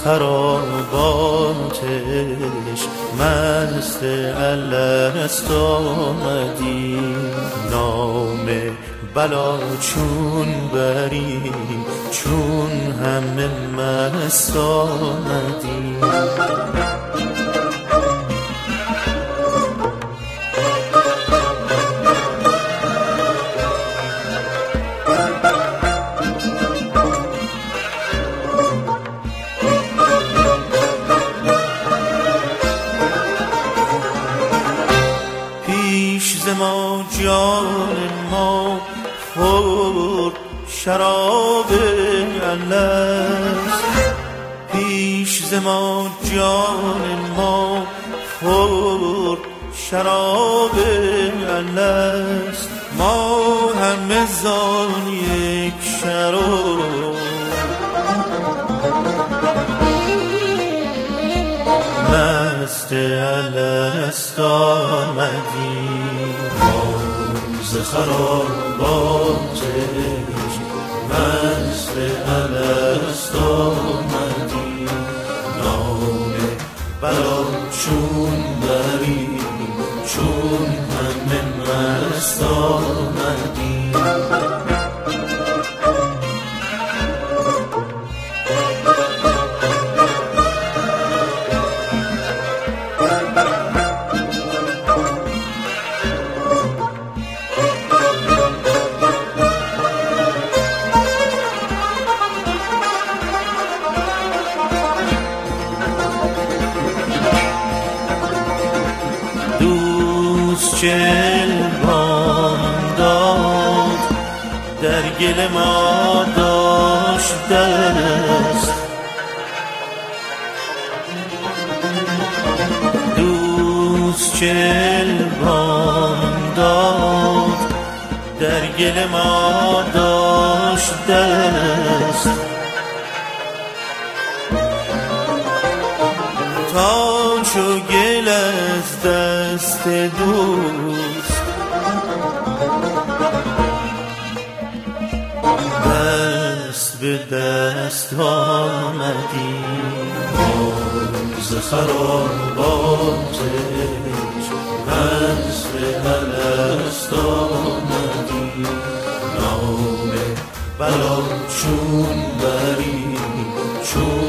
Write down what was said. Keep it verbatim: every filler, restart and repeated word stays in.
خراباتش مست الست آمدی، نام بلا چون بری چون همه مست آمدی. پیش ز ما جان ما خورد شراب الست، پیش ز ما جان ما خورد شراب الست. ما همه زان یک شراب مست الست آمدیم. ز خراباتش مست الست آمدیم، نام بلا چون بری چون همه مست آمدیم. دوست چل بام داد در گل ما داشت دست، دوست چل بام داد در گل ما داشت دست. تا چو گل از دست دوست دست به دست آمدیم. ز خراباتش مست الست آمدیم، نام بلا چون بری چون